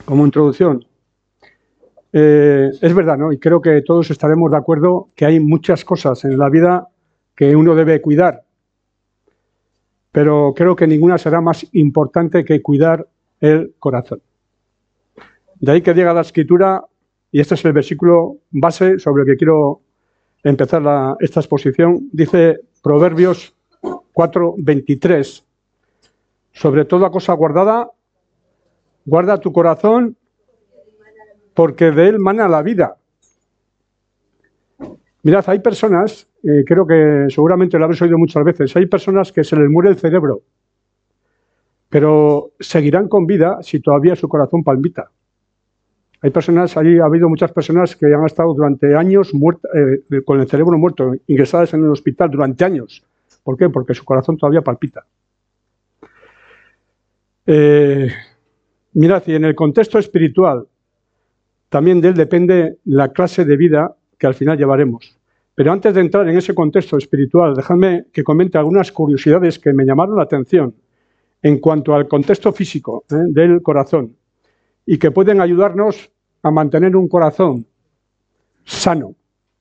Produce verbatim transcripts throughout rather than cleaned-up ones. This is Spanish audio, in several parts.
como introducción, eh, es verdad, ¿no? Y creo que todos estaremos de acuerdo que hay muchas cosas en la vida que uno debe cuidar, pero creo que ninguna será más importante que cuidar el corazón. De ahí que diga la Escritura, y este es el versículo base sobre el que quiero empezar la, esta exposición, dice Proverbios cuatro veintitrés, sobre toda cosa guardada, guarda tu corazón, porque de él mana la vida. Mirad, hay personas, eh, creo que seguramente lo habéis oído muchas veces, hay personas que se les muere el cerebro, pero seguirán con vida si todavía su corazón palpita. Hay personas, ahí ha habido muchas personas que han estado durante años muerta, eh, con el cerebro muerto, ingresadas en el hospital durante años. ¿Por qué? Porque su corazón todavía palpita. Eh, mirad, y en el contexto espiritual, también de él depende la clase de vida que al final llevaremos. Pero antes de entrar en ese contexto espiritual, dejadme que comente algunas curiosidades que me llamaron la atención en cuanto al contexto físico ¿eh? del corazón y que pueden ayudarnos a mantener un corazón sano.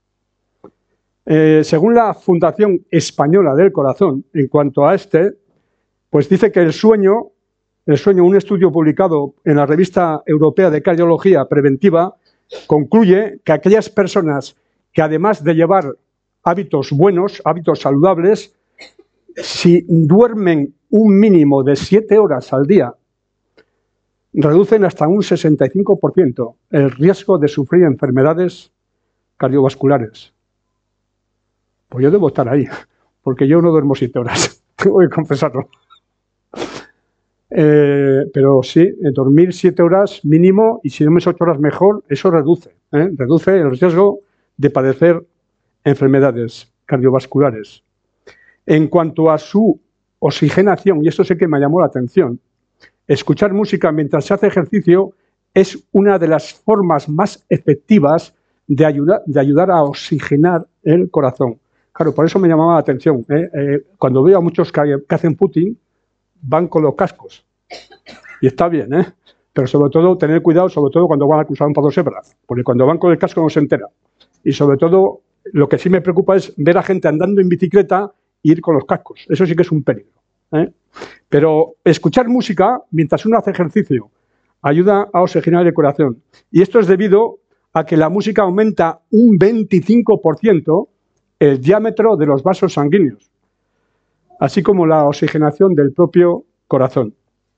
Eh, según la Fundación Española del Corazón, en cuanto a este, pues dice que el sueño, el sueño, un estudio publicado en la Revista Europea de Cardiología Preventiva, concluye que aquellas personas que además de llevar hábitos buenos, hábitos saludables, si duermen un mínimo de siete horas al día, reducen hasta un sesenta y cinco por ciento el riesgo de sufrir enfermedades cardiovasculares. Pues yo debo estar ahí, porque yo no duermo siete horas, tengo que confesarlo. Eh, pero sí, dormir siete horas mínimo, y si duermes ocho horas mejor, eso reduce, ¿eh? reduce el riesgo de padecer enfermedades cardiovasculares. En cuanto a su oxigenación, y esto sé que me llamó la atención, escuchar música mientras se hace ejercicio es una de las formas más efectivas de, ayuda, de ayudar a oxigenar el corazón. Claro, por eso me llamaba la atención. ¿eh? Eh, cuando veo a muchos que, que hacen footing, van con los cascos. Y está bien, ¿eh? Pero sobre todo tener cuidado, sobre todo cuando van a cruzar un paso cebra, porque cuando van con el casco no se entera. Y sobre todo, lo que sí me preocupa es ver a gente andando en bicicleta e ir con los cascos. Eso sí que es un peligro, ¿eh? Pero escuchar música mientras uno hace ejercicio ayuda a oxigenar el corazón. Y esto es debido a que la música aumenta un veinticinco por ciento el diámetro de los vasos sanguíneos, así como la oxigenación del propio corazón.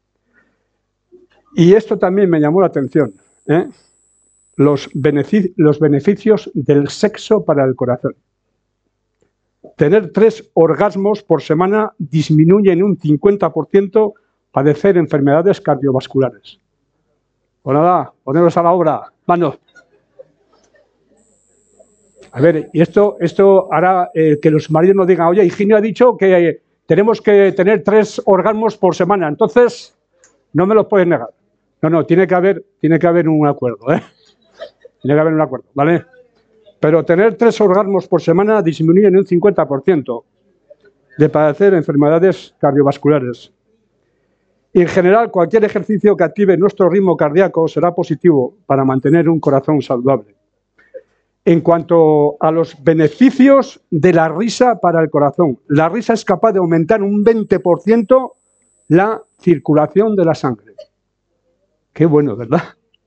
Y esto también me llamó la atención, ¿eh? Los, benefic- los beneficios del sexo para el corazón. Tener tres orgasmos por semana disminuye en un cincuenta por ciento padecer enfermedades cardiovasculares. Pues nada, poneros a la obra, manos. A ver, y esto, esto hará eh, que los maridos nos digan, oye, Higinio ha dicho que eh, tenemos que tener tres orgasmos por semana, entonces no me los puedes negar. No, no, tiene que haber, tiene que haber un acuerdo, ¿eh? Tiene que haber un acuerdo, ¿vale? Pero tener tres orgasmos por semana disminuye en un cincuenta por ciento de padecer enfermedades cardiovasculares. Y en general, cualquier ejercicio que active nuestro ritmo cardíaco será positivo para mantener un corazón saludable. En cuanto a los beneficios de la risa para el corazón, la risa es capaz de aumentar un veinte por ciento la circulación de la sangre. Qué bueno, ¿verdad?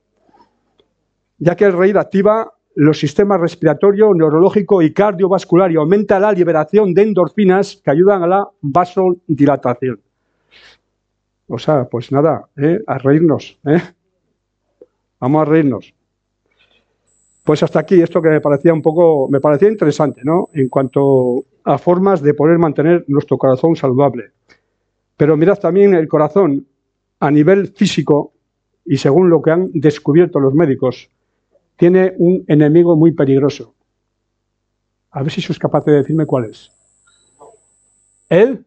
Ya que el reír activa los sistemas respiratorio, neurológico y cardiovascular y aumenta la liberación de endorfinas que ayudan a la vasodilatación. O sea, pues nada, ¿eh? a reírnos, ¿eh? Vamos a reírnos. Pues hasta aquí, esto que me parecía un poco, me parecía interesante, ¿no? En cuanto a formas de poder mantener nuestro corazón saludable. Pero mirad también el corazón a nivel físico, y según lo que han descubierto los médicos, tiene un enemigo muy peligroso. A ver si sois capaces de decirme cuál es. ¿El?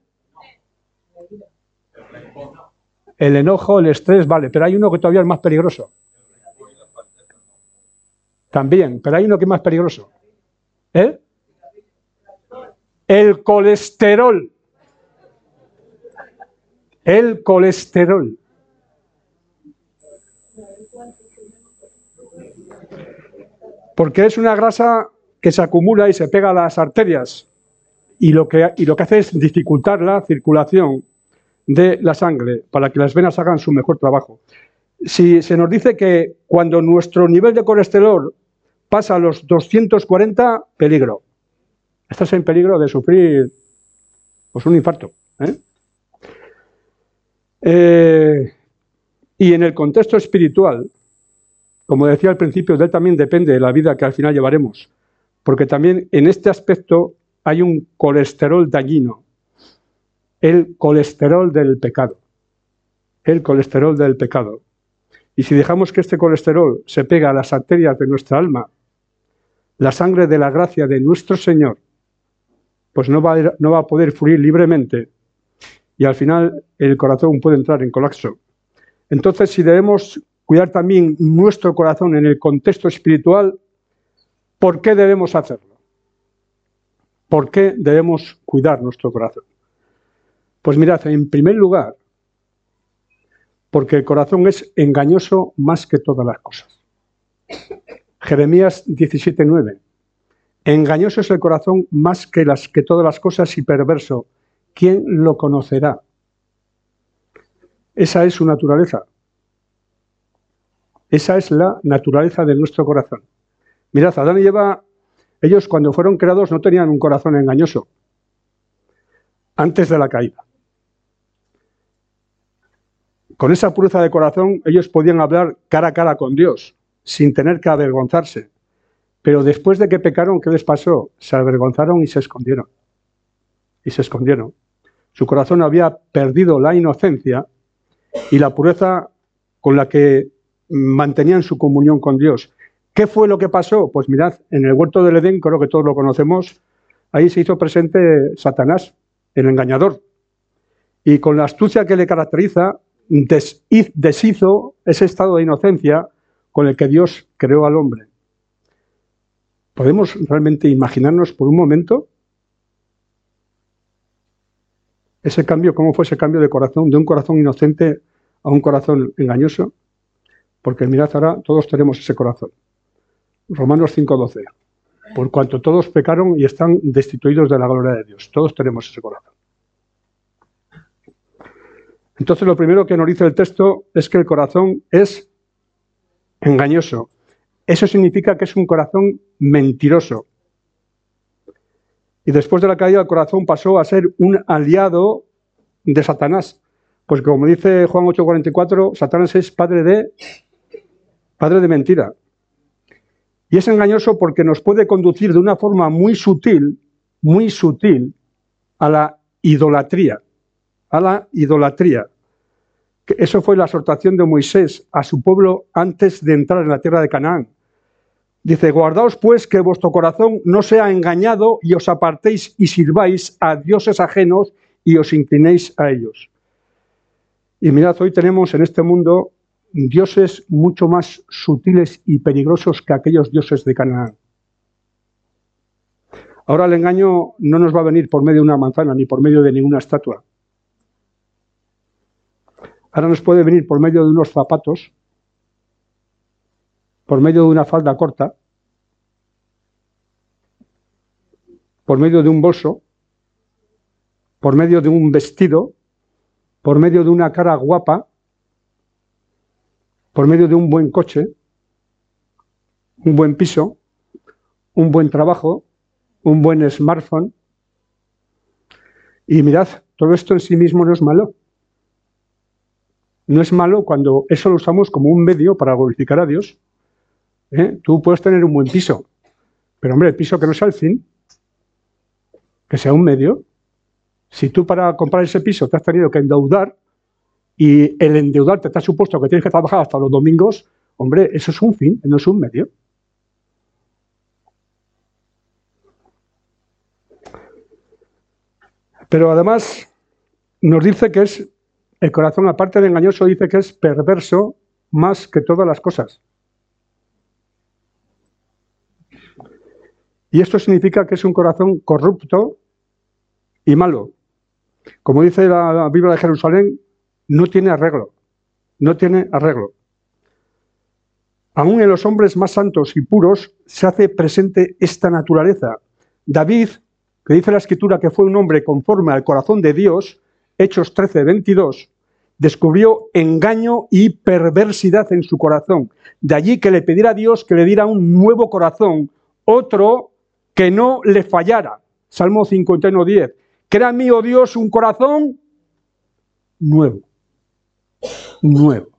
El enojo, el estrés, vale, pero hay uno que todavía es más peligroso. También, pero hay uno que es más peligroso. ¿Eh? El colesterol. El colesterol. Porque es una grasa que se acumula y se pega a las arterias y lo que, y lo que hace es dificultar la circulación de la sangre para que las venas hagan su mejor trabajo. Si se nos dice que cuando nuestro nivel de colesterol pasa a los doscientos cuarenta, peligro. Estás en peligro de sufrir pues, un infarto. ¿eh? Eh, y en el contexto espiritual, como decía al principio, de él también depende de la vida que al final llevaremos, porque también en este aspecto hay un colesterol dañino, el colesterol del pecado, el colesterol del pecado. Y si dejamos que este colesterol se pega a las arterias de nuestra alma, la sangre de la gracia de nuestro Señor, pues no va a, no va a poder fluir libremente y al final el corazón puede entrar en colapso. Entonces, si debemos cuidar también nuestro corazón en el contexto espiritual, ¿por qué debemos hacerlo? ¿Por qué debemos cuidar nuestro corazón? Pues mirad, en primer lugar, porque el corazón es engañoso más que todas las cosas. Jeremías diecisiete nueve. Engañoso es el corazón más que, las, que todas las cosas y perverso. ¿Quién lo conocerá? Esa es su naturaleza. Esa es la naturaleza de nuestro corazón. Mirad, Adán y Eva, ellos cuando fueron creados no tenían un corazón engañoso. Antes de la caída. Con esa pureza de corazón, ellos podían hablar cara a cara con Dios, sin tener que avergonzarse. Pero después de que pecaron, ¿qué les pasó? Se avergonzaron y se escondieron. Y se escondieron. Su corazón había perdido la inocencia y la pureza con la que mantenían su comunión con Dios. ¿Qué fue lo que pasó? Pues mirad, en el huerto del Edén, creo que todos lo conocemos, ahí se hizo presente Satanás, el engañador. Y con la astucia que le caracteriza, deshizo ese estado de inocencia con el que Dios creó al hombre. ¿Podemos realmente imaginarnos por un momento ese cambio, cómo fue ese cambio de corazón, de un corazón inocente a un corazón engañoso? Porque mirad, ahora todos tenemos ese corazón. Romanos cinco doce. Por cuanto todos pecaron y están destituidos de la gloria de Dios. Todos tenemos ese corazón. Entonces, lo primero que nos dice el texto es que el corazón es engañoso. Eso significa que es un corazón mentiroso. Y después de la caída, el corazón pasó a ser un aliado de Satanás. Pues como dice Juan ocho cuarenta y cuatro, Satanás es padre de, padre de mentira. Y es engañoso porque nos puede conducir de una forma muy sutil, muy sutil, a la idolatría. A la idolatría. Eso fue la exhortación de Moisés a su pueblo antes de entrar en la tierra de Canaán. Dice, guardaos pues que vuestro corazón no sea engañado y os apartéis y sirváis a dioses ajenos y os inclinéis a ellos. Y mirad, hoy tenemos en este mundo dioses mucho más sutiles y peligrosos que aquellos dioses de Canaán. Ahora el engaño no nos va a venir por medio de una manzana ni por medio de ninguna estatua. Ahora nos puede venir por medio de unos zapatos, por medio de una falda corta, por medio de un bolso, por medio de un vestido, por medio de una cara guapa, por medio de un buen coche, un buen piso, un buen trabajo, un buen smartphone. Y mirad, todo esto en sí mismo no es malo. No es malo cuando eso lo usamos como un medio para glorificar a Dios. ¿Eh? Tú puedes tener un buen piso, pero hombre, el piso que no sea el fin, que sea un medio. Si tú para comprar ese piso te has tenido que endeudar y el endeudarte te ha supuesto que tienes que trabajar hasta los domingos, hombre, eso es un fin, no es un medio. Pero además nos dice que es, el corazón, aparte de engañoso, dice que es perverso más que todas las cosas. Y esto significa que es un corazón corrupto y malo. Como dice la Biblia de Jerusalén, no tiene arreglo. No tiene arreglo. Aún en los hombres más santos y puros se hace presente esta naturaleza. David, que dice la Escritura que fue un hombre conforme al corazón de Dios, Hechos trece, veintidós, descubrió engaño y perversidad en su corazón. De allí que le pidiera a Dios que le diera un nuevo corazón, otro que no le fallara. Salmo cincuenta y uno, diez. Crea en mí, oh Dios, un corazón nuevo. Nuevo.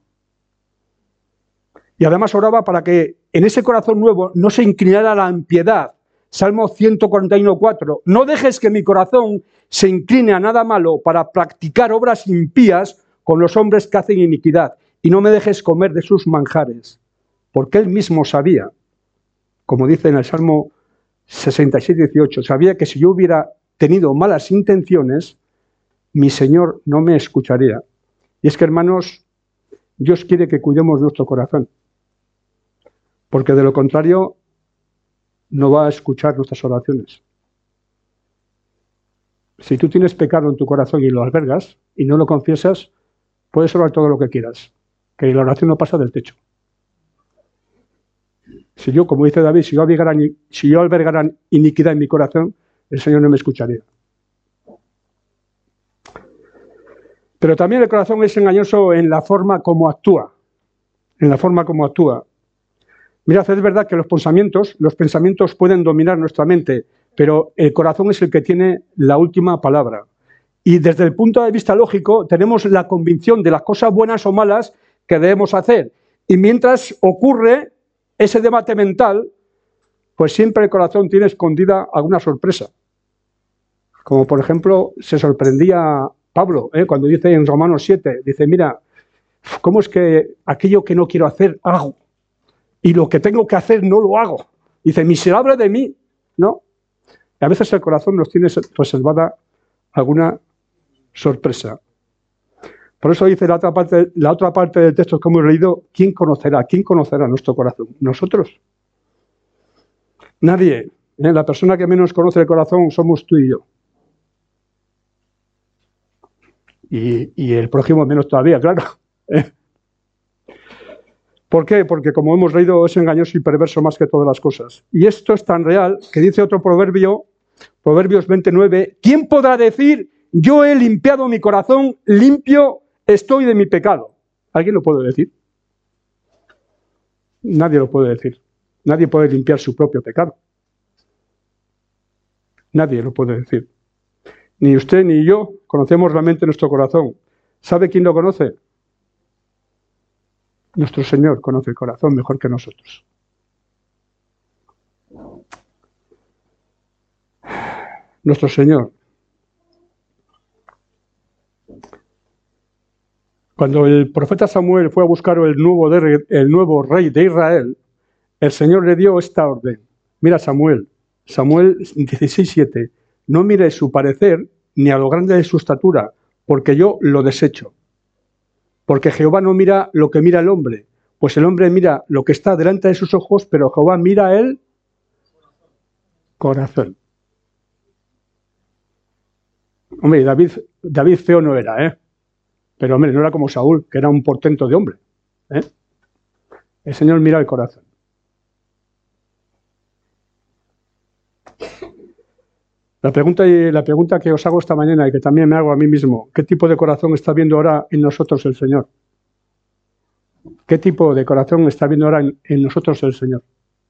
Y además oraba para que en ese corazón nuevo no se inclinara a la impiedad. Salmo ciento cuarenta y uno, cuatro. No dejes que mi corazón se incline a nada malo para practicar obras impías con los hombres que hacen iniquidad, y no me dejes comer de sus manjares, porque él mismo sabía, como dice en el Salmo sesenta y siete, dieciocho, sabía que si yo hubiera tenido malas intenciones, mi Señor no me escucharía. Y es que, hermanos, Dios quiere que cuidemos nuestro corazón, porque de lo contrario no va a escuchar nuestras oraciones. Si tú tienes pecado en tu corazón y lo albergas y no lo confiesas, puedes orar todo lo que quieras, que la oración no pasa del techo. Si yo, como dice David, si yo albergara, si yo albergara iniquidad en mi corazón, el Señor no me escucharía. Pero también el corazón es engañoso en la forma como actúa. En la forma como actúa. Mirad, es verdad que los pensamientos, los pensamientos pueden dominar nuestra mente, pero el corazón es el que tiene la última palabra. Y desde el punto de vista lógico, tenemos la convicción de las cosas buenas o malas que debemos hacer. Y mientras ocurre ese debate mental, pues siempre el corazón tiene escondida alguna sorpresa. Como por ejemplo, se sorprendía Pablo, ¿eh? cuando dice en Romanos siete, dice, mira, ¿cómo es que aquello que no quiero hacer, hago? Y lo que tengo que hacer, no lo hago. Dice, miserable de mí, ¿no? Y a veces el corazón nos tiene reservada alguna sorpresa. Por eso dice la otra parte, la otra parte del texto que hemos leído, ¿quién conocerá? ¿Quién conocerá nuestro corazón? ¿Nosotros? Nadie. ¿eh? La persona que menos conoce el corazón somos tú y yo. Y, y el prójimo menos todavía, claro. ¿eh? ¿Por qué? Porque como hemos leído, es engañoso y perverso más que todas las cosas. Y esto es tan real que dice otro proverbio, Proverbios veintinueve, ¿quién podrá decir, yo he limpiado mi corazón, limpio estoy de mi pecado? ¿Alguien lo puede decir? Nadie lo puede decir. Nadie puede limpiar su propio pecado. Nadie lo puede decir. Ni usted ni yo conocemos realmente nuestro corazón. ¿Sabe quién lo conoce? Nuestro Señor conoce el corazón mejor que nosotros. Nuestro Señor. Cuando el profeta Samuel fue a buscar el nuevo, de, el nuevo rey de Israel, el Señor le dio esta orden. Mira Samuel, Samuel dieciséis, siete. No mire su parecer ni a lo grande de su estatura, porque yo lo desecho. Porque Jehová no mira lo que mira el hombre, pues el hombre mira lo que está delante de sus ojos, pero Jehová mira el corazón. Hombre, David, David feo no era, ¿eh? Pero hombre, no era como Saúl, que era un portento de hombre. ¿eh? El Señor mira el corazón. La pregunta, la pregunta que os hago esta mañana y que también me hago a mí mismo, ¿qué tipo de corazón está viendo ahora en nosotros el Señor? ¿Qué tipo de corazón está viendo ahora en, en nosotros el Señor?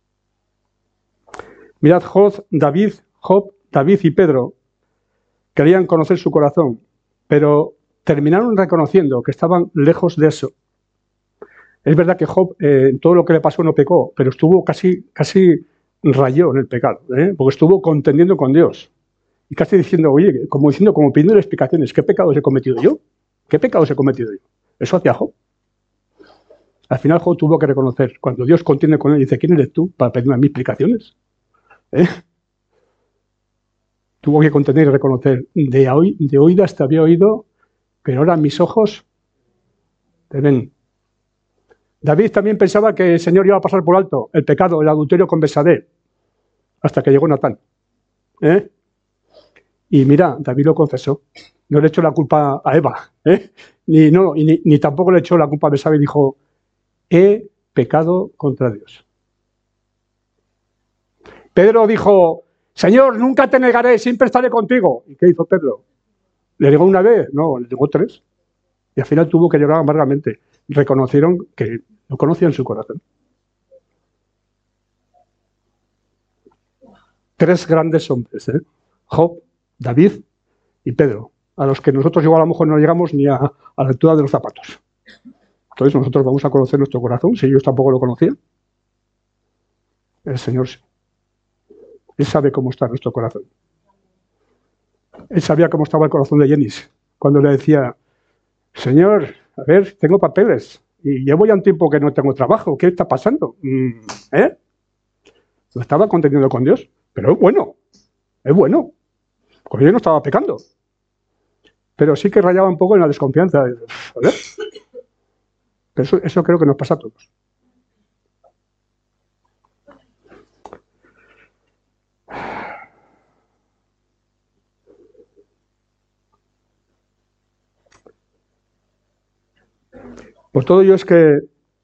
Mirad, Job, David, Job, David y Pedro querían conocer su corazón, pero terminaron reconociendo que estaban lejos de eso. Es verdad que Job, eh, todo lo que le pasó no pecó, pero estuvo casi, casi rayó en el pecado, ¿eh? porque estuvo contendiendo con Dios. Y casi diciendo, oye, como diciendo, como pidiendo explicaciones, ¿qué pecados he cometido yo? ¿Qué pecados he cometido yo? Eso hacía Job. Al final Job tuvo que reconocer, cuando Dios contiende con él, dice, ¿quién eres tú para pedirme a mí explicaciones? ¿Eh? Tuvo que contener y reconocer, de, oí, de oídas te había oído, pero ahora mis ojos te ven. David también pensaba que el Señor iba a pasar por alto el pecado, el adulterio con Betsabé, hasta que llegó Natán. ¿Eh? Y mira, David lo confesó. No le echó la culpa a Eva, ¿eh? ni, no, ni, ni tampoco le echó la culpa a Betsabé y dijo, he pecado contra Dios. Pedro dijo, Señor, nunca te negaré, siempre estaré contigo. ¿Y qué hizo Pedro? ¿Le negó una vez? No, le negó tres. Y al final tuvo que llorar amargamente. Reconocieron que no conocían su corazón. Tres grandes hombres, ¿eh? Job, David y Pedro, a los que nosotros igual a lo mejor no llegamos ni a, a la altura de los zapatos. Entonces nosotros vamos a conocer nuestro corazón, si ellos tampoco lo conocían. El Señor sí. Él sabe cómo está nuestro corazón. Él sabía cómo estaba el corazón de Jenis, cuando le decía, Señor, a ver, tengo papeles, y llevo ya un tiempo que no tengo trabajo, ¿qué está pasando? ¿Eh? Lo estaba conteniendo con Dios, pero es bueno, es bueno, porque yo no estaba pecando. Pero sí que rayaba un poco en la desconfianza. A ver. Eso, eso creo que nos pasa a todos. Pues todo ello es que,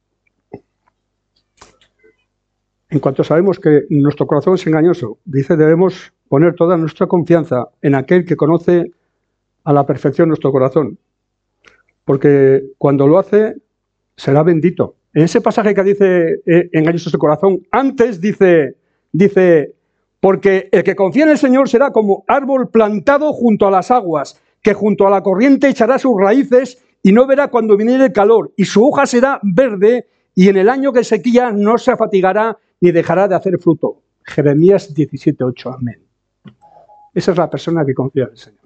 en cuanto sabemos que nuestro corazón es engañoso, dice, debemos poner toda nuestra confianza en aquel que conoce a la perfección nuestro corazón. Porque cuando lo hace, será bendito. En ese pasaje que dice, eh, engañoso es el corazón, antes dice, dice, porque el que confía en el Señor será como árbol plantado junto a las aguas, que junto a la corriente echará sus raíces y no verá cuando viniere el calor, y su hoja será verde, y en el año que sequía no se afatigará ni dejará de hacer fruto. Jeremías diecisiete ocho, amén. Esa es la persona que confía en el Señor.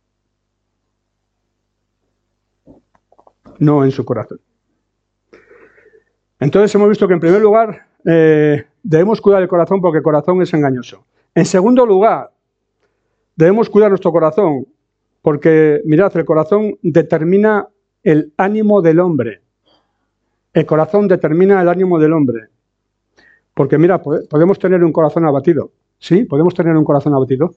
No en su corazón. Entonces hemos visto que en primer lugar eh, debemos cuidar el corazón porque el corazón es engañoso. En segundo lugar, debemos cuidar nuestro corazón porque, mirad, el corazón determina el ánimo del hombre. El corazón determina el ánimo del hombre. Porque, mira, podemos tener un corazón abatido. ¿Sí? ¿Podemos tener un corazón abatido?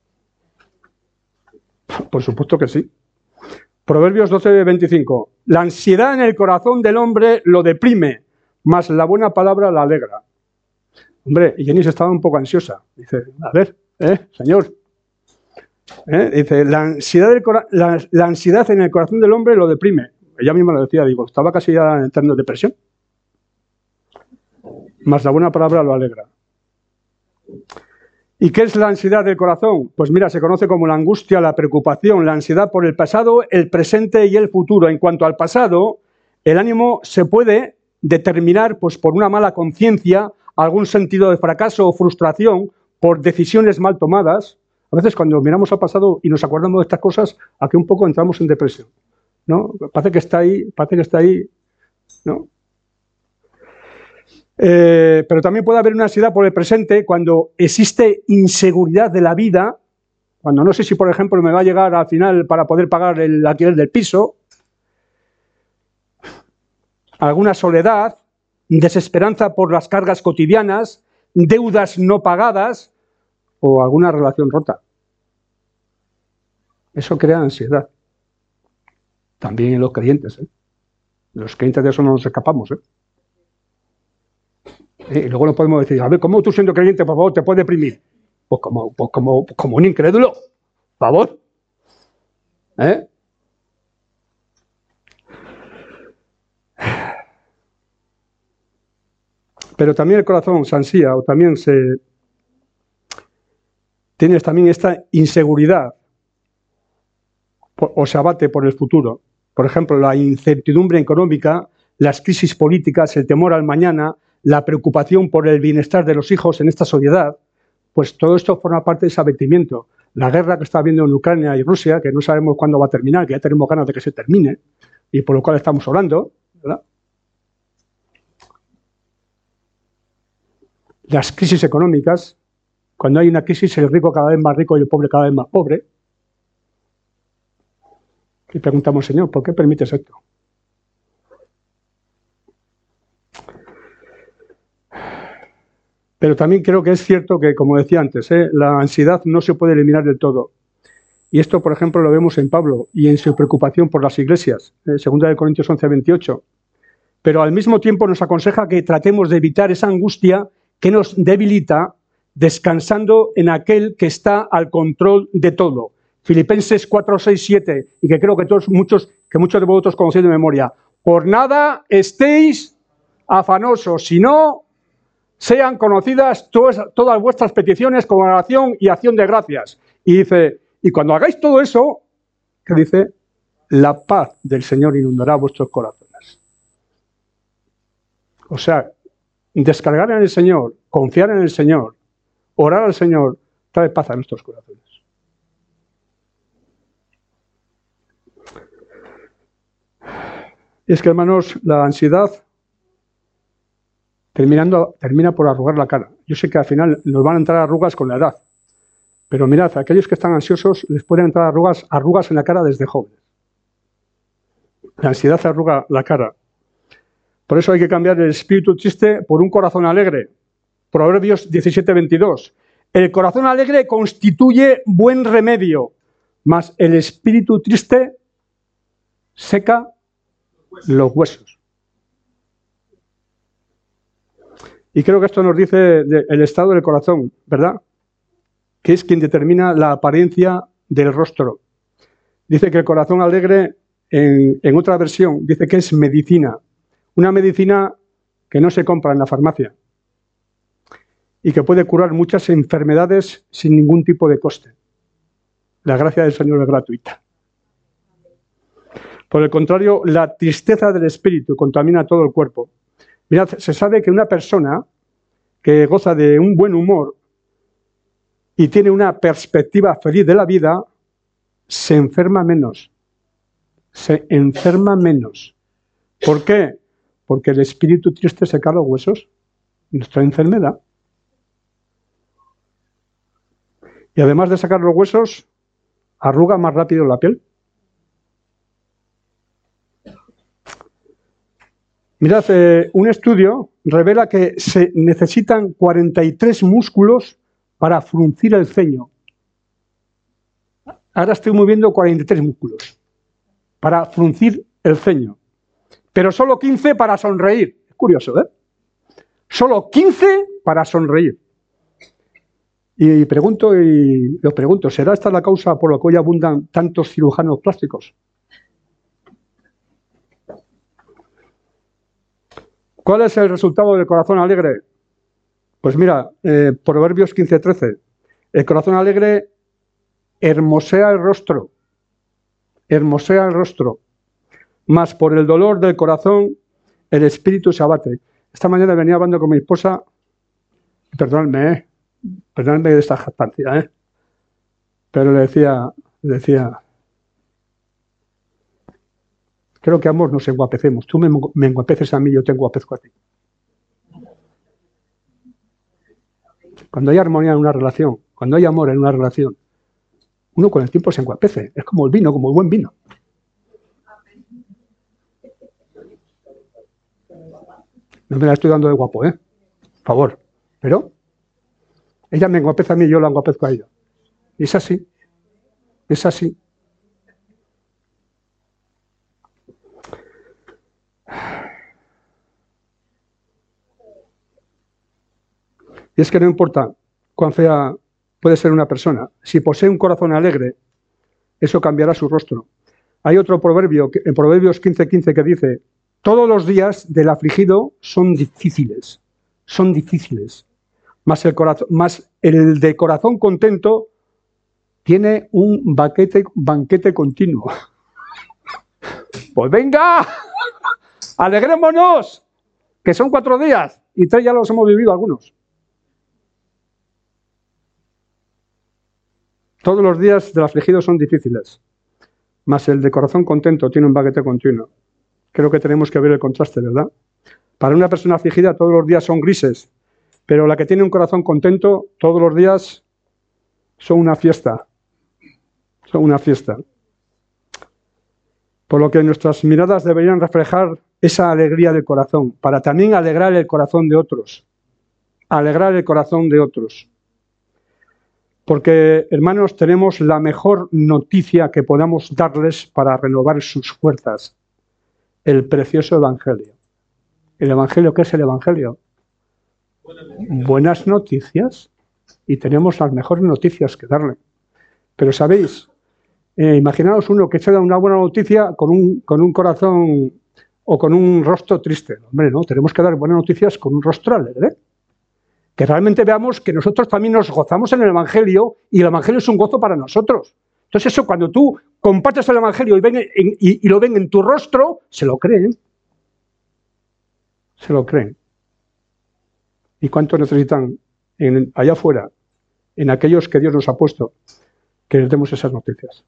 Por supuesto que sí. Proverbios doce veinticinco. La ansiedad en el corazón del hombre lo deprime, mas la buena palabra la alegra. Hombre, Jenny estaba un poco ansiosa. Dice, a ver, ¿eh, señor? ¿Eh? Dice, la ansiedad, del la, la ansiedad en el corazón del hombre lo deprime. Ella misma lo decía, digo, estaba casi ya entrando en depresión. Mas la buena palabra lo alegra. ¿Y qué es la ansiedad del corazón? Pues mira, se conoce como la angustia, la preocupación, la ansiedad por el pasado, el presente y el futuro. En cuanto al pasado, el ánimo se puede determinar pues, por una mala conciencia, algún sentido de fracaso o frustración, por decisiones mal tomadas. A veces cuando miramos al pasado y nos acordamos de estas cosas, aquí un poco entramos en depresión, ¿no? Parece que está ahí, parece que está ahí, ¿no? Eh, pero también puede haber una ansiedad por el presente cuando existe inseguridad de la vida, cuando no sé si, por ejemplo, me va a llegar al final para poder pagar el alquiler del piso, alguna soledad, desesperanza por las cargas cotidianas, deudas no pagadas o alguna relación rota. Eso crea ansiedad. También en los creyentes, ¿eh? Los creyentes de eso no nos escapamos, ¿eh? Y luego no podemos decir, a ver, ¿cómo tú siendo creyente, por favor, te puedes deprimir? Pues como, pues como, como un incrédulo, por favor. ¿Eh? Pero también el corazón se ansía o también se... Tienes también esta inseguridad o se abate por el futuro. Por ejemplo, la incertidumbre económica, las crisis políticas, el temor al mañana, la preocupación por el bienestar de los hijos en esta sociedad, pues todo esto forma parte de ese abatimiento. La guerra que está habiendo en Ucrania y Rusia, que no sabemos cuándo va a terminar, que ya tenemos ganas de que se termine, y por lo cual estamos orando, ¿verdad? Las crisis económicas, cuando hay una crisis, el rico cada vez más rico y el pobre cada vez más pobre. Y preguntamos, Señor, ¿por qué permites esto? Pero también creo que es cierto que, como decía antes, ¿eh? la ansiedad no se puede eliminar del todo. Y esto, por ejemplo, lo vemos en Pablo y en su preocupación por las iglesias. Eh, segunda de Corintios once veintiocho. pero al mismo tiempo nos aconseja que tratemos de evitar esa angustia que nos debilita, descansando en aquel que está al control de todo. Filipenses cuatro, seis, siete, y que creo que todos muchos, que muchos de vosotros conocéis de memoria. Por nada estéis afanosos, sino sean conocidas todas, todas vuestras peticiones con oración y acción de gracias. Y dice, y cuando hagáis todo eso, ¿qué dice? La paz del Señor inundará vuestros corazones. O sea, descargar en el Señor, confiar en el Señor, orar al Señor, trae paz a nuestros corazones. Y es que, hermanos, la ansiedad terminando, termina por arrugar la cara. Yo sé que al final nos van a entrar arrugas con la edad, pero mirad, a aquellos que están ansiosos les pueden entrar arrugas, arrugas en la cara desde jóvenes. La ansiedad arruga la cara. Por eso hay que cambiar el espíritu triste por un corazón alegre. Proverbios diecisiete, veintidós. El corazón alegre constituye buen remedio, mas el espíritu triste seca los huesos. Y creo que esto nos dice de, el estado del corazón, ¿verdad? Que es quien determina la apariencia del rostro. Dice que el corazón alegre, en, en otra versión, dice que es medicina. Una medicina que no se compra en la farmacia y que puede curar muchas enfermedades sin ningún tipo de coste. La gracia del Señor es gratuita. Por el contrario, la tristeza del espíritu contamina todo el cuerpo. Mirad, se sabe que una persona que goza de un buen humor y tiene una perspectiva feliz de la vida, se enferma menos. Se enferma menos. ¿Por qué? Porque el espíritu triste seca los huesos, nuestra enfermedad. Y además de sacar los huesos, arruga más rápido la piel. Mirad, eh, un estudio revela que se necesitan cuarenta y tres músculos para fruncir el ceño. Ahora estoy moviendo cuarenta y tres músculos para fruncir el ceño. Pero solo quince para sonreír. Es curioso, ¿eh? Solo quince para sonreír. Y pregunto, y os pregunto, ¿será esta la causa por la que hoy abundan tantos cirujanos plásticos? ¿Cuál es el resultado del corazón alegre? Pues mira, eh, Proverbios quince, trece. El corazón alegre hermosea el rostro. Hermosea el rostro. Mas por el dolor del corazón, el espíritu se abate. Esta mañana venía hablando con mi esposa, perdóname, ¿eh? perdóname de esta jactancia, ¿eh? pero le decía, le decía, creo que ambos nos enguapecemos. Tú me, me enguapeces a mí, yo te enguapezco a ti. Cuando hay armonía en una relación, cuando hay amor en una relación, uno con el tiempo se enguapece. Es como el vino, como el buen vino. No me la estoy dando de guapo, ¿eh? Por favor. Pero ella me enguapeza a mí y yo la enguapezco a ella. Y es así. Es así. Y es que no importa cuán fea puede ser una persona. Si posee un corazón alegre, eso cambiará su rostro. Hay otro proverbio, en Proverbios quince, quince, que dice: todos los días del afligido son difíciles, son difíciles. Mas el, corazón, más el de corazón contento tiene un banquete, banquete continuo. Pues venga, alegrémonos, que son cuatro días y tres ya los hemos vivido algunos. Todos los días del afligido son difíciles, mas el de corazón contento tiene un banquete continuo. Creo que tenemos que ver el contraste, ¿verdad? Para una persona afligida todos los días son grises, pero la que tiene un corazón contento todos los días son una fiesta. Son una fiesta. Por lo que nuestras miradas deberían reflejar esa alegría del corazón, para también alegrar el corazón de otros. Alegrar el corazón de otros. Porque, hermanos, tenemos la mejor noticia que podamos darles para renovar sus fuerzas. El precioso Evangelio. ¿El Evangelio qué es el Evangelio? Buenas noticias. Y tenemos las mejores noticias que darle. Pero sabéis, eh, imaginaos uno que se da una buena noticia con un, con un corazón o con un rostro triste. Hombre, no, tenemos que dar buenas noticias con un rostro alegre. Que realmente veamos que nosotros también nos gozamos en el Evangelio y el Evangelio es un gozo para nosotros. Entonces eso, cuando tú compartes el Evangelio y, ven en, y, y lo ven en tu rostro, se lo creen. Se lo creen. ¿Y cuánto necesitan en, allá afuera, en aquellos que Dios nos ha puesto, que les demos esas noticias?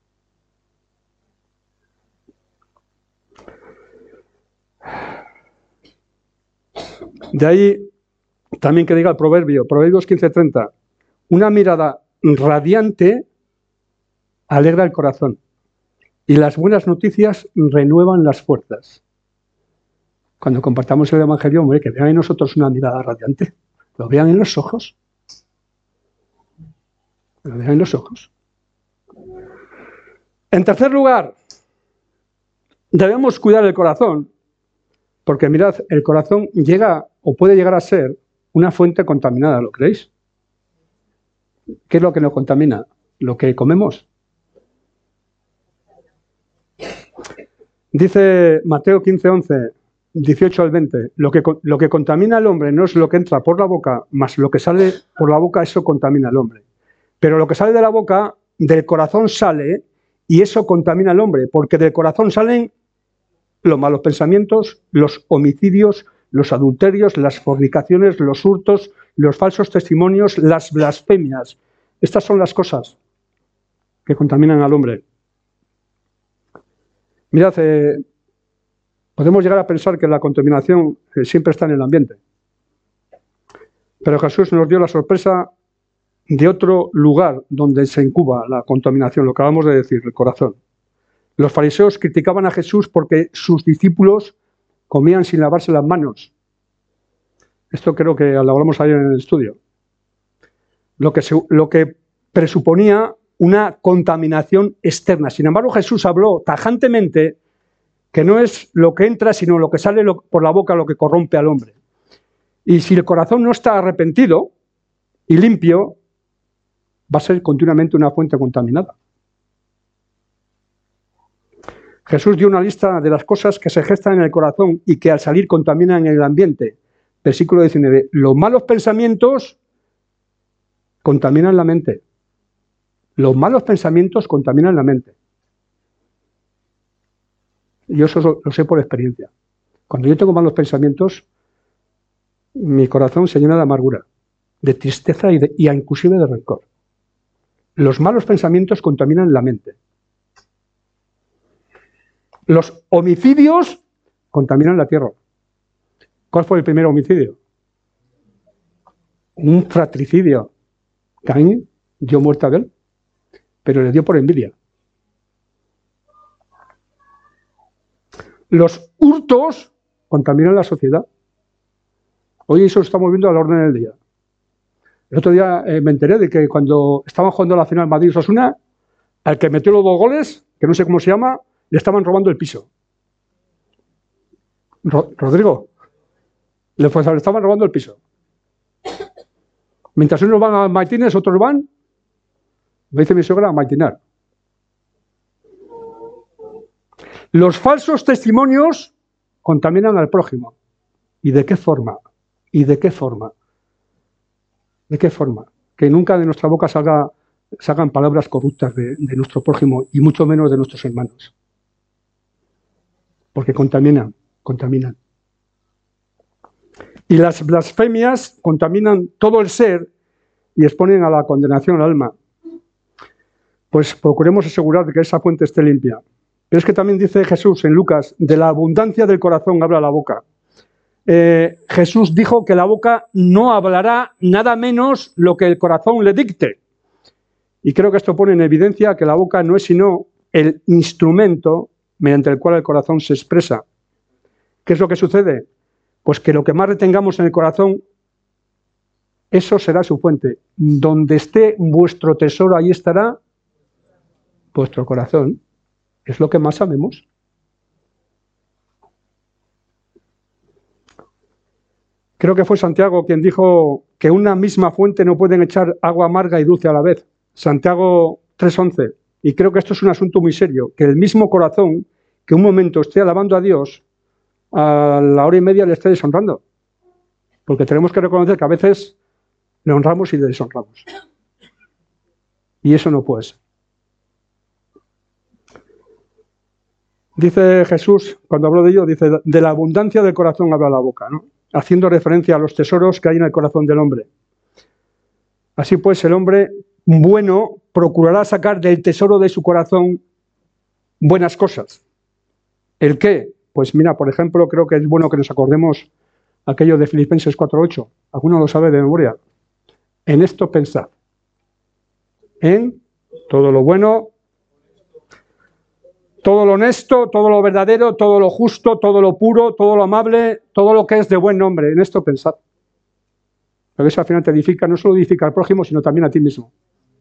De ahí también que diga el proverbio, Proverbios quince treinta, una mirada radiante alegra el corazón y las buenas noticias renuevan las fuerzas. Cuando compartamos el Evangelio, hombre, que vean en nosotros una mirada radiante, lo vean en los ojos, lo vean en los ojos. En tercer lugar, debemos cuidar el corazón, porque mirad, el corazón llega o puede llegar a ser una fuente contaminada, ¿lo creéis? ¿Qué es lo que nos contamina? Lo que comemos. Dice Mateo quince once, dieciocho al veinte, lo que, lo que contamina al hombre no es lo que entra por la boca, más lo que sale por la boca, eso contamina al hombre. Pero lo que sale de la boca, del corazón sale, y eso contamina al hombre, porque del corazón salen los malos pensamientos, los homicidios, los adulterios, las fornicaciones, los hurtos, los falsos testimonios, las blasfemias. Estas son las cosas que contaminan al hombre. Mirad, eh, podemos llegar a pensar que la contaminación eh, siempre está en el ambiente. Pero Jesús nos dio la sorpresa de otro lugar donde se incuba la contaminación, lo que acabamos de decir, el corazón. Los fariseos criticaban a Jesús porque sus discípulos comían sin lavarse las manos. Esto creo que lo hablamos ayer en el estudio. Lo que, se, lo que presuponía una contaminación externa. Sin embargo, Jesús habló tajantemente que no es lo que entra, sino lo que sale lo, por la boca lo que corrompe al hombre. Y si el corazón no está arrepentido y limpio, va a ser continuamente una fuente contaminada. Jesús dio una lista de las cosas que se gestan en el corazón y que al salir contaminan el ambiente. Versículo diecinueve. Los malos pensamientos contaminan la mente. Los malos pensamientos contaminan la mente. Yo eso lo, lo sé por experiencia. Cuando yo tengo malos pensamientos, mi corazón se llena de amargura, de tristeza y, de, y inclusive de rencor. Los malos pensamientos contaminan la mente. Los homicidios contaminan la tierra. ¿Cuál fue el primer homicidio? Un fratricidio. Caín dio muerte a Abel, pero le dio por envidia. Los hurtos contaminan la sociedad. Hoy eso estamos viendo a la orden del día. El otro día eh, me enteré de que cuando estaban jugando la final Madrid-Osasuna, al que metió los dos goles, que no sé cómo se llama, le estaban robando el piso. Ro- Rodrigo, le, pues, le estaban robando el piso. Mientras unos van a maitines, otros van, me dice mi suegra, a maitinar. Los falsos testimonios contaminan al prójimo. ¿Y de qué forma? ¿Y de qué forma? ¿De qué forma? Que nunca de nuestra boca salga, salgan palabras corruptas de, de nuestro prójimo y mucho menos de nuestros hermanos. Porque contaminan, contaminan. Y las blasfemias contaminan todo el ser y exponen a la condenación al alma. Pues procuremos asegurar de que esa fuente esté limpia. Pero es que también dice Jesús en Lucas, de la abundancia del corazón habla la boca. Eh, Jesús dijo que la boca no hablará nada menos lo que el corazón le dicte. Y creo que esto pone en evidencia que la boca no es sino el instrumento mediante el cual el corazón se expresa. ¿Qué es lo que sucede? Pues que lo que más retengamos en el corazón, eso será su fuente. Donde esté vuestro tesoro, ahí estará vuestro corazón. Es lo que más amemos. Creo que fue Santiago quien dijo que una misma fuente no pueden echar agua amarga y dulce a la vez. Santiago tres once. Y creo que esto es un asunto muy serio, que el mismo corazón que un momento esté alabando a Dios, a la hora y media le esté deshonrando. Porque tenemos que reconocer que a veces le honramos y le deshonramos. Y eso no puede ser. Dice Jesús, cuando habló de ello, dice, de la abundancia del corazón habla la boca, ¿no? Haciendo referencia a los tesoros que hay en el corazón del hombre. Así pues, el hombre bueno procurará sacar del tesoro de su corazón buenas cosas. ¿El qué? Pues mira, por ejemplo, creo que es bueno que nos acordemos aquello de Filipenses cuatro ocho. ¿Alguno lo sabe de memoria? En esto pensad. En todo lo bueno, todo lo honesto, todo lo verdadero, todo lo justo, todo lo puro, todo lo amable, todo lo que es de buen nombre. En esto pensad. Porque eso al final te edifica, no solo edifica al prójimo, sino también a ti mismo.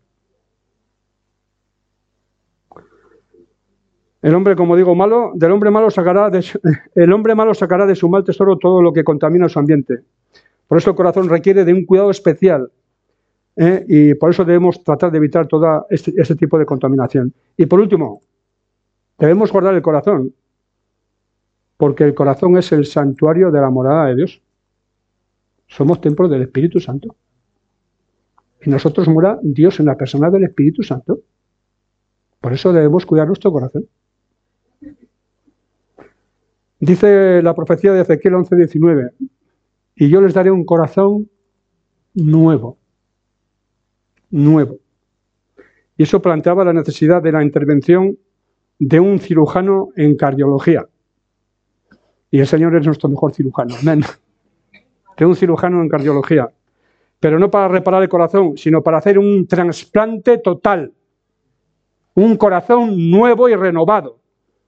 El hombre, como digo, malo, del hombre malo sacará de su, el hombre malo sacará de su mal tesoro todo lo que contamina su ambiente. Por eso el corazón requiere de un cuidado especial. ¿eh? Y por eso debemos tratar de evitar todo este, este tipo de contaminación. Y por último, debemos guardar el corazón, porque el corazón es el santuario de la morada de Dios. Somos templos del Espíritu Santo. En nosotros mora Dios en la persona del Espíritu Santo. Por eso debemos cuidar nuestro corazón. Dice la profecía de Ezequiel once diecinueve, y yo les daré un corazón nuevo. Nuevo. Y eso planteaba la necesidad de la intervención de un cirujano en cardiología. Y el Señor es nuestro mejor cirujano. Amén. De un cirujano en cardiología. Pero no para reparar el corazón, sino para hacer un trasplante total. Un corazón nuevo y renovado.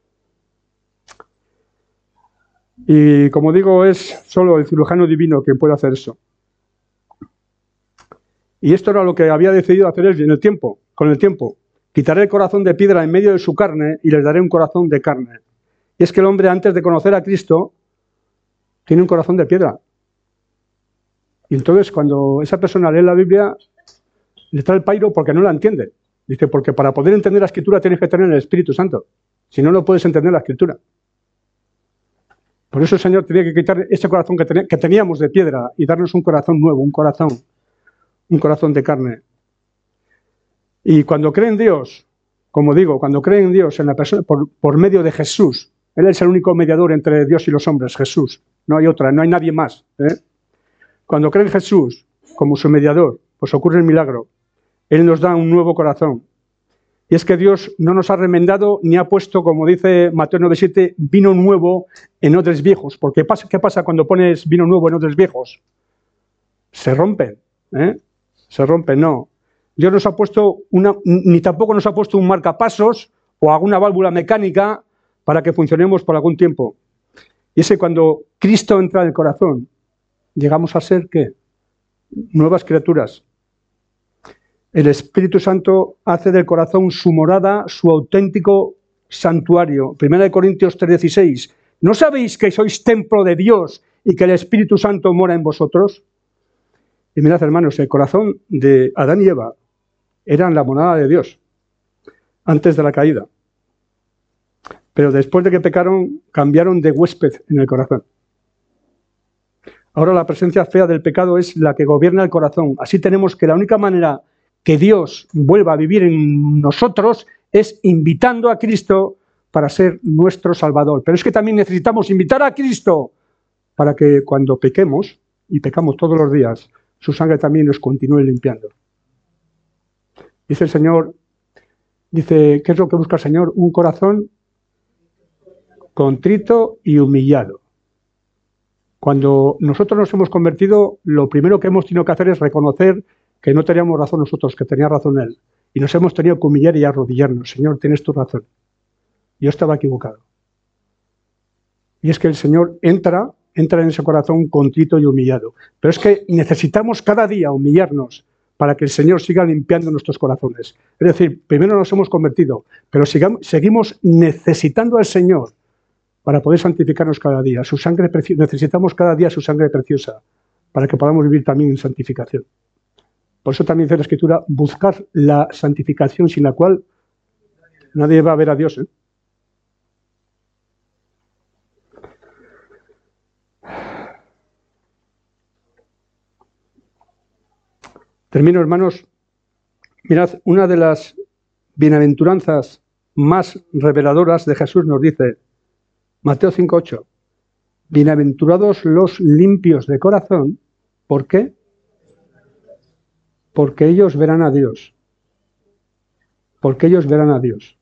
Y como digo, es solo el cirujano divino quien puede hacer eso. Y esto era lo que había decidido hacer él en el tiempo, con el tiempo. Quitaré el corazón de piedra en medio de su carne y les daré un corazón de carne. Y es que el hombre, antes de conocer a Cristo, tiene un corazón de piedra. Y entonces, cuando esa persona lee la Biblia, le trae el pairo porque no la entiende. Dice, porque para poder entender la Escritura tienes que tener el Espíritu Santo. Si no, no puedes entender la Escritura. Por eso el Señor tenía que quitar ese corazón que, ten- que teníamos de piedra y darnos un corazón nuevo, un corazón, un corazón de carne. Y cuando creen en Dios, como digo, cuando creen en Dios en la persona, por, por medio de Jesús, Él es el único mediador entre Dios y los hombres, Jesús. No hay otra, no hay nadie más. ¿eh? Cuando creen en Jesús como su mediador, pues ocurre el milagro. Él nos da un nuevo corazón. Y es que Dios no nos ha remendado ni ha puesto, como dice Mateo nueve siete, vino nuevo en odres viejos. Porque pasa, ¿qué pasa cuando pones vino nuevo en odres viejos? Se rompen. ¿eh? Se rompen, no. Dios nos ha puesto, una, ni tampoco nos ha puesto un marcapasos o alguna válvula mecánica para que funcionemos por algún tiempo. Y es que cuando Cristo entra en el corazón, llegamos a ser, ¿qué? Nuevas criaturas. El Espíritu Santo hace del corazón su morada, su auténtico santuario. Primera de Corintios tres dieciséis. ¿No sabéis que sois templo de Dios y que el Espíritu Santo mora en vosotros? Y mirad, hermanos, el corazón de Adán y Eva eran la morada de Dios antes de la caída. Pero después de que pecaron, cambiaron de huésped en el corazón. Ahora la presencia fea del pecado es la que gobierna el corazón. Así tenemos que la única manera que Dios vuelva a vivir en nosotros es invitando a Cristo para ser nuestro Salvador. Pero es que también necesitamos invitar a Cristo para que cuando pequemos, y pecamos todos los días, su sangre también nos continúe limpiando. Dice el Señor, dice, ¿qué es lo que busca el Señor? Un corazón contrito y humillado. Cuando nosotros nos hemos convertido, lo primero que hemos tenido que hacer es reconocer que no teníamos razón nosotros, que tenía razón Él. Y nos hemos tenido que humillar y arrodillarnos. Señor, tienes tu razón. Yo estaba equivocado. Y es que el Señor entra, entra en ese corazón contrito y humillado. Pero es que necesitamos cada día humillarnos para que el Señor siga limpiando nuestros corazones. Es decir, primero nos hemos convertido, pero sigamos, seguimos necesitando al Señor para poder santificarnos cada día. Su sangre preci- necesitamos cada día su sangre preciosa para que podamos vivir también en santificación. Por eso también dice la Escritura, buscar la santificación sin la cual nadie va a ver a Dios, ¿eh? Termino, hermanos. Mirad, una de las bienaventuranzas más reveladoras de Jesús nos dice, Mateo cinco ocho, bienaventurados los limpios de corazón. ¿Por qué? Porque ellos verán a Dios. Porque ellos verán a Dios.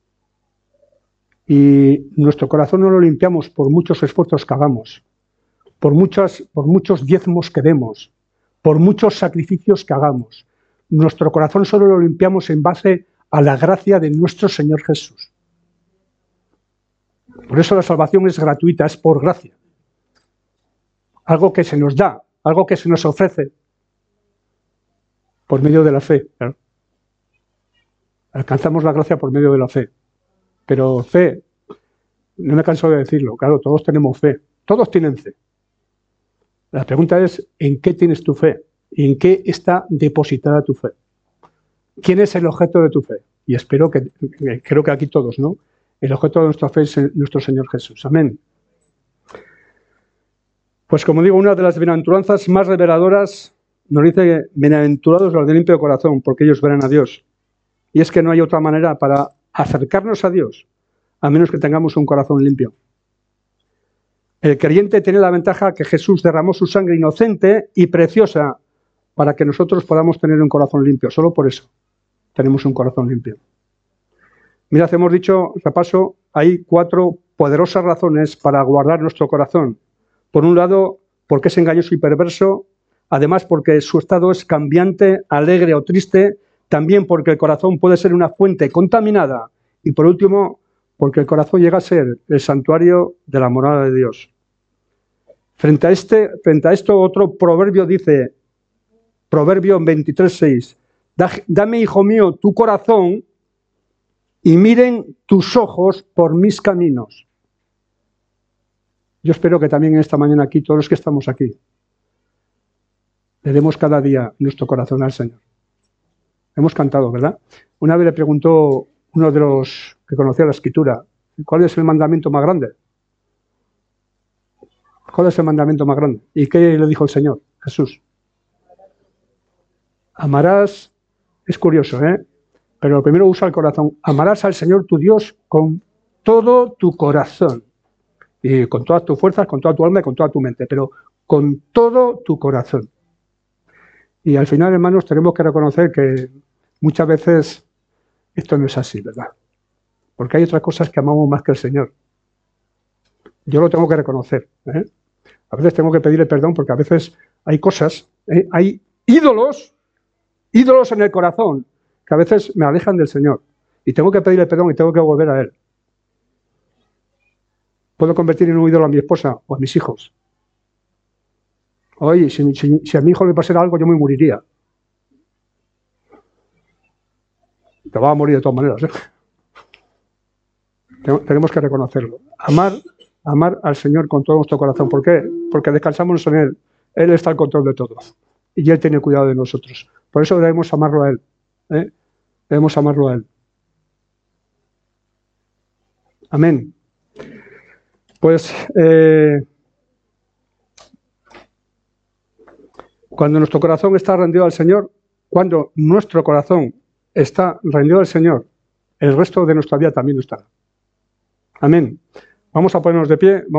Y nuestro corazón no lo limpiamos por muchos esfuerzos que hagamos, por, muchas, por muchos diezmos que demos, por muchos sacrificios que hagamos. Nuestro corazón solo lo limpiamos en base a la gracia de nuestro Señor Jesús. Por eso la salvación es gratuita, es por gracia. Algo que se nos da, algo que se nos ofrece por medio de la fe. ¿Claro? Alcanzamos la gracia por medio de la fe. Pero fe, no me canso de decirlo, claro, todos tenemos fe, todos tienen fe. La pregunta es, ¿en qué tienes tu fe? ¿En qué está depositada tu fe? ¿Quién es el objeto de tu fe? Y espero que, creo que aquí todos, ¿no? El objeto de nuestra fe es nuestro Señor Jesús. Amén. Pues como digo, una de las bienaventuranzas más reveladoras nos dice, bienaventurados los de limpio corazón, porque ellos verán a Dios. Y es que no hay otra manera para acercarnos a Dios, a menos que tengamos un corazón limpio. El creyente tiene la ventaja que Jesús derramó su sangre inocente y preciosa para que nosotros podamos tener un corazón limpio. Solo por eso tenemos un corazón limpio. Mirad, hemos dicho, repaso, hay cuatro poderosas razones para guardar nuestro corazón. Por un lado, porque es engañoso y perverso. Además, porque su estado es cambiante, alegre o triste. También porque el corazón puede ser una fuente contaminada. Y por último, porque el corazón llega a ser el santuario de la morada de Dios. Frente a, este, frente a esto, otro proverbio dice, Proverbio veintitrés seis, dame, hijo mío, tu corazón y miren tus ojos por mis caminos. Yo espero que también esta mañana aquí, todos los que estamos aquí, le demos cada día nuestro corazón al Señor. Hemos cantado, ¿verdad? Una vez le preguntó uno de los que conocía la Escritura, ¿cuál es el mandamiento más grande? ¿Cuál es el mandamiento más grande? ¿Y qué le dijo el Señor? Jesús. Amarás, es curioso, ¿eh? Pero primero usa el corazón. Amarás al Señor tu Dios con todo tu corazón. Y con todas tus fuerzas, con toda tu alma y con toda tu mente. Pero con todo tu corazón. Y al final, hermanos, tenemos que reconocer que muchas veces esto no es así, ¿verdad? Porque hay otras cosas que amamos más que el Señor. Yo lo tengo que reconocer, ¿eh? A veces tengo que pedirle perdón porque a veces hay cosas, ¿eh? Hay ídolos, ídolos en el corazón, que a veces me alejan del Señor. Y tengo que pedirle perdón y tengo que volver a Él. Puedo convertir en un ídolo a mi esposa o a mis hijos. Oye, si, si, si a mi hijo le pasara algo, yo me moriría. Te va a morir de todas maneras, ¿eh? Tenemos que reconocerlo. Amar, amar al Señor con todo nuestro corazón. ¿Por qué? Porque descansamos en Él. Él está al control de todo. Y Él tiene cuidado de nosotros. Por eso debemos amarlo a Él. ¿eh? Debemos amarlo a Él. Amén. Pues eh, cuando nuestro corazón está rendido al Señor, cuando nuestro corazón está rendido al Señor, el resto de nuestra vida también lo estará. Amén. Vamos a ponernos de pie.